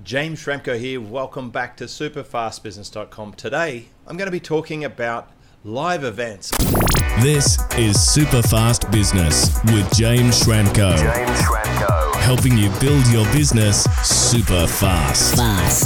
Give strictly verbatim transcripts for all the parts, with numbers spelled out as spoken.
James Schramko here. Welcome back to super fast business dot com. Today, I'm going to be talking about live events. This is Superfast Business with James Schramko. James Schramko. Helping you build your business super fast. Fast.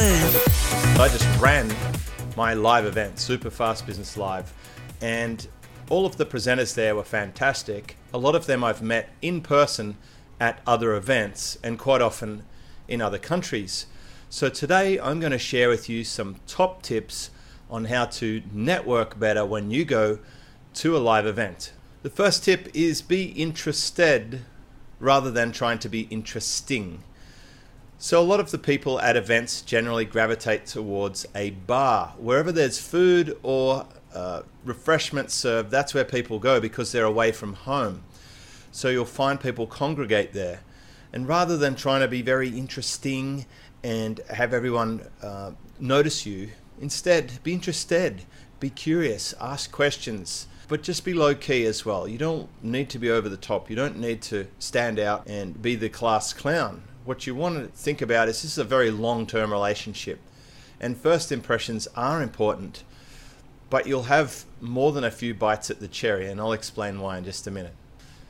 I just ran my live event, Super Fast Business Live, and all of the presenters there were fantastic. A lot of them I've met in person at other events and quite often in other countries. So today I'm going to share with you some top tips on how to network better when you go to a live event. The first tip is be interested rather than trying to be interesting. So a lot of the people at events generally gravitate towards a bar. Wherever there's food or uh, refreshments served, that's where people go because they're away from home. So you'll find people congregate there. And rather than trying to be very interesting and have everyone uh, notice you, instead be interested, be curious, ask questions, but just be low key as well. You don't need to be over the top. You don't need to stand out and be the class clown. What you want to think about is this is a very long-term relationship, and first impressions are important, but you'll have more than a few bites at the cherry, and I'll explain why in just a minute.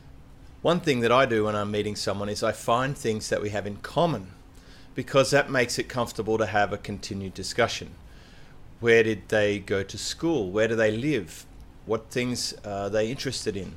One thing that I do when I'm meeting someone is I find things that we have in common, because that makes it comfortable to have a continued discussion. Where did they go to school? Where do they live? What things are they interested in?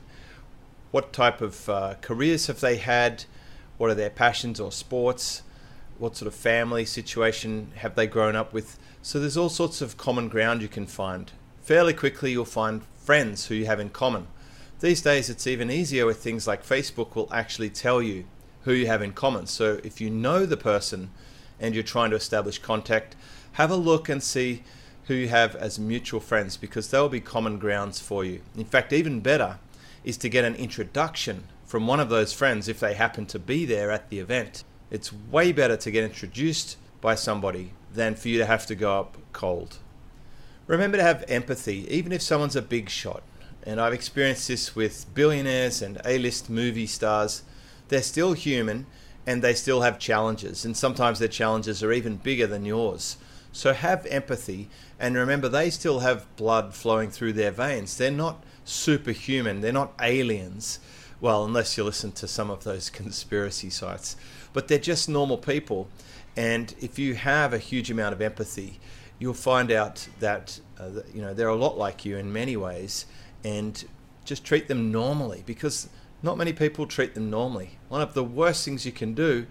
What type of uh, careers have they had? What are their passions or sports? What sort of family situation have they grown up with? So there's all sorts of common ground you can find. Fairly quickly you'll find friends who you have in common. These days it's even easier with things like Facebook will actually tell you who you have in common. So if you know the person and you're trying to establish contact, have a look and see who you have as mutual friends, because there will be common grounds for you. In fact, even better is to get an introduction from one of those friends if they happen to be there at the event. It's way better to get introduced by somebody than for you to have to go up cold. Remember to have empathy, even if someone's a big shot. And I've experienced this with billionaires and A-list movie stars. They're still human and they still have challenges, and sometimes their challenges are even bigger than yours. So have empathy, and remember they still have blood flowing through their veins. They're not superhuman, they're not aliens. Well, unless you listen to some of those conspiracy sites. But they're just normal people, and if you have a huge amount of empathy, you'll find out that uh, you know they're a lot like you in many ways. And just treat them normally, because not many people treat them normally. One of the worst things you can do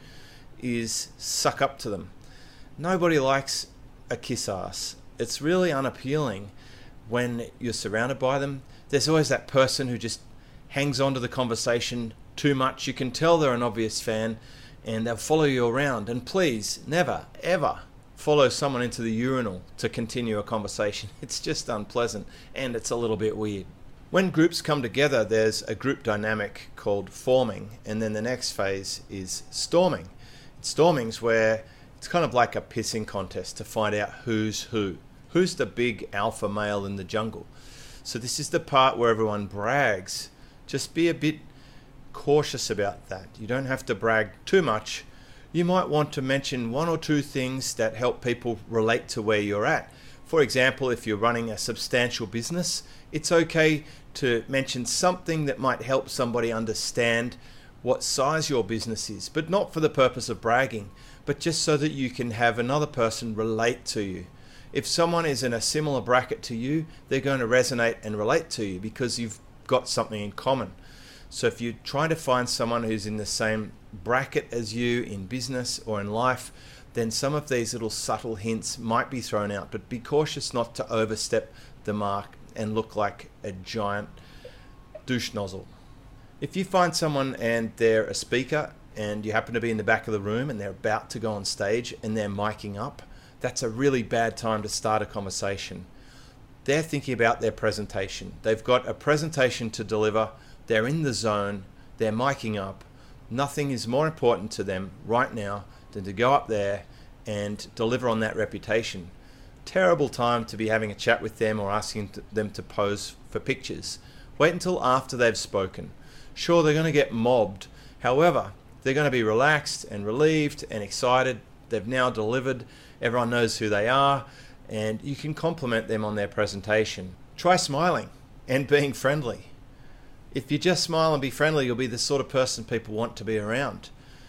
is suck up to them. Nobody likes a kiss ass. It's really unappealing when you're surrounded by them. There's always that person who just hangs on to the conversation too much. You can tell they're an obvious fan and they'll follow you around. And please, never, ever follow someone into the urinal to continue a conversation. It's just unpleasant and it's a little bit weird. When groups come together, there's a group dynamic called forming, and then the next phase is storming. Storming's where it's kind of like a pissing contest to find out who's who. Who's the big alpha male in the jungle? So this is the part where everyone brags. Just be a bit cautious about that. You don't have to brag too much. You might want to mention one or two things that help people relate to where you're at. For example, if you're running a substantial business, it's okay to mention something that might help somebody understand what size your business is, but not for the purpose of bragging, but just so that you can have another person relate to you. If someone is in a similar bracket to you, they're going to resonate and relate to you because you've got something in common. So if you're trying to find someone who's in the same bracket as you in business or in life, then some of these little subtle hints might be thrown out, but be cautious not to overstep the mark and look like a giant douche nozzle. If you find someone and they're a speaker and you happen to be in the back of the room and they're about to go on stage and they're miking up, that's a really bad time to start a conversation. They're thinking about their presentation. They've got a presentation to deliver. They're in the zone. They're miking up. Nothing is more important to them right now than to go up there and deliver on that reputation. Terrible time to be having a chat with them or asking them to pose for pictures. Wait until after they've spoken. Sure, they're going to get mobbed. However, they're going to be relaxed and relieved and excited They've now delivered. Everyone knows who they are, and you can compliment them on their presentation. Try smiling and being friendly. If you just smile and be friendly, you'll be the sort of person people want to be around,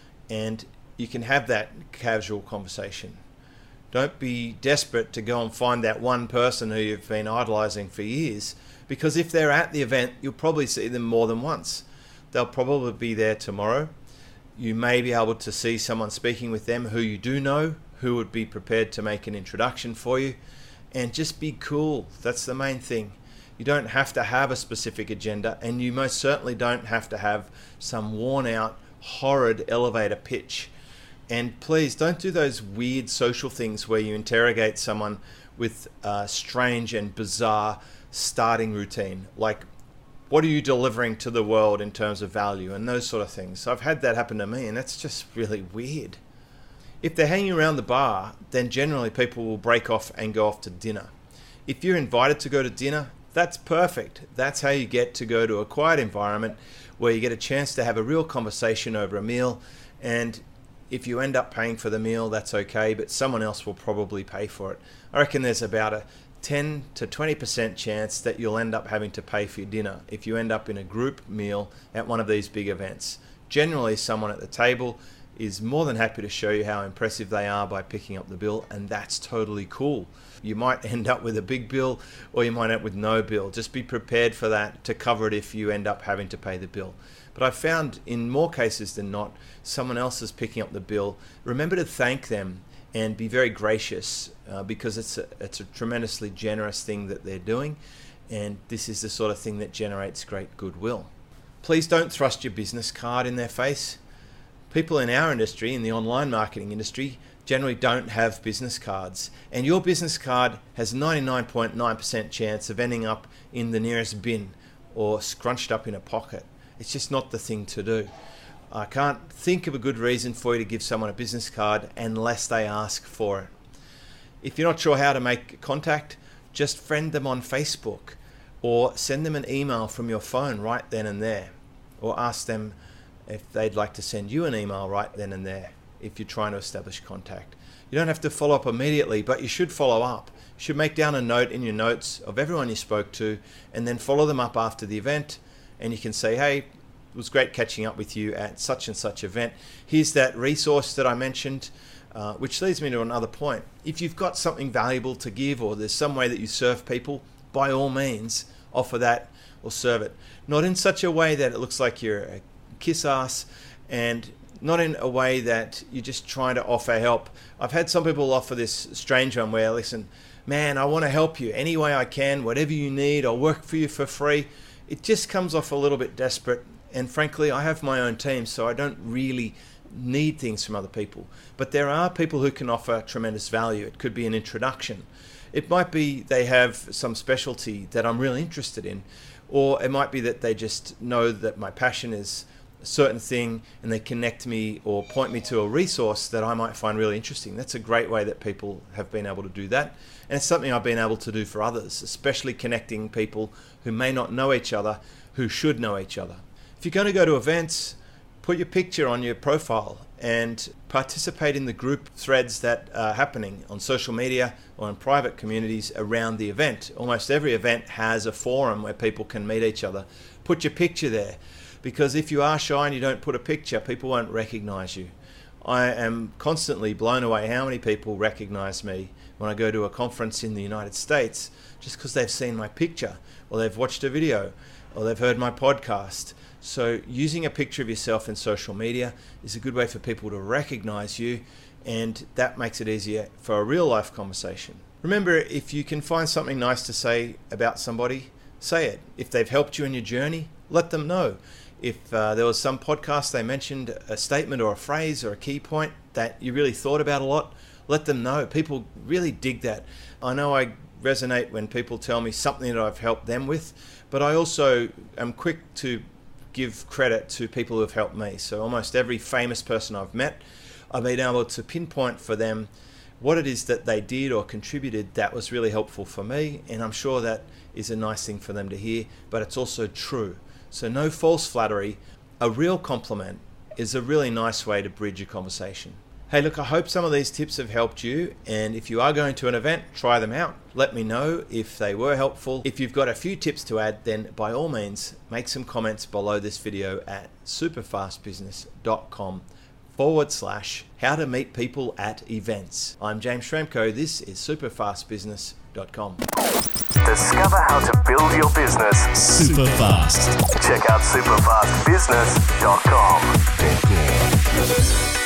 and you can have that casual conversation. Don't be desperate to go and find that one person who you've been idolizing for years, because if they're at the event, you'll probably see them more than once. They'll probably be there tomorrow. You may be able to see someone speaking with them who you do know, who would be prepared to make an introduction for you, and just be cool. That's the main thing. You don't have to have a specific agenda, and you most certainly don't have to have some worn out, horrid elevator pitch. And please don't do those weird social things where you interrogate someone with a strange and bizarre starting routine, like, what are you delivering to the world in terms of value, and those sort of things. I've had that happen to me, and that's just really weird. If they're hanging around the bar, then generally people will break off and go off to dinner. If you're invited to go to dinner, that's perfect. That's how you get to go to a quiet environment where you get a chance to have a real conversation over a meal. And if you end up paying for the meal, that's okay, but someone else will probably pay for it. I reckon there's about a ten to twenty percent chance that you'll end up having to pay for your dinner if you end up in a group meal at one of these big events. Generally, someone at the table is more than happy to show you how impressive they are by picking up the bill, and that's totally cool. You might end up with a big bill, or you might end up with no bill. Just be prepared for that, to cover it if you end up having to pay the bill. But I've found in more cases than not, someone else is picking up the bill. Remember to thank them and be very gracious, uh, because it's a, it's a tremendously generous thing that they're doing, and this is the sort of thing that generates great goodwill. Please don't thrust your business card in their face. People in our industry, in the online marketing industry, generally don't have business cards, and your business card has ninety-nine point nine percent chance of ending up in the nearest bin or scrunched up in a pocket. It's just not the thing to do. I can't think of a good reason for you to give someone a business card unless they ask for it. If you're not sure how to make contact, just friend them on Facebook, or send them an email from your phone right then and there, or ask them if they'd like to send you an email right then and there if you're trying to establish contact. You don't have to follow up immediately, but you should follow up. You should make down a note in your notes of everyone you spoke to, and then follow them up after the event, and you can say, hey, it was great catching up with you at such and such event. Here's that resource that I mentioned, uh, which leads me to another point. If you've got something valuable to give, or there's some way that you serve people, by all means, offer that or serve it. Not in such a way that it looks like you're a kiss ass, and not in a way that you're just trying to offer help. I've had some people offer this strange one where, listen, man, I want to help you any way I can, whatever you need, I'll work for you for free. It just comes off a little bit desperate. And frankly, I have my own team, so I don't really need things from other people. But there are people who can offer tremendous value. It could be an introduction. It might be they have some specialty that I'm really interested in. Or it might be that they just know that my passion is a certain thing, and they connect me or point me to a resource that I might find really interesting. That's a great way that people have been able to do that. And it's something I've been able to do for others, especially connecting people who may not know each other, who should know each other. If you're going to go to events, put your picture on your profile and participate in the group threads that are happening on social media or in private communities around the event. Almost every event has a forum where people can meet each other. Put your picture there, because if you are shy and you don't put a picture, people won't recognize you. I am constantly blown away how many people recognize me when I go to a conference in the United States just because they've seen my picture, or they've watched a video, or they've heard my podcast. So using a picture of yourself in social media is a good way for people to recognize you, and that makes it easier for a real life conversation. Remember, if you can find something nice to say about somebody, say it. If they've helped you in your journey, let them know. If uh, there was some podcast they mentioned a statement or a phrase or a key point that you really thought about a lot, let them know. People really dig that. I know I resonate when people tell me something that I've helped them with, but I also am quick to give credit to people who have helped me. So almost every famous person I've met, I've been able to pinpoint for them what it is that they did or contributed that was really helpful for me, and I'm sure that is a nice thing for them to hear, but it's also true. So no false flattery. A real compliment is a really nice way to bridge a conversation. Hey, look, I hope some of these tips have helped you. And if you are going to an event, try them out. Let me know if they were helpful. If you've got a few tips to add, then by all means, make some comments below this video at superfastbusiness.com forward slash how to meet people at events. I'm James Schramko. This is superfast business dot com. Discover how to build your business super fast. Check out superfast business dot com.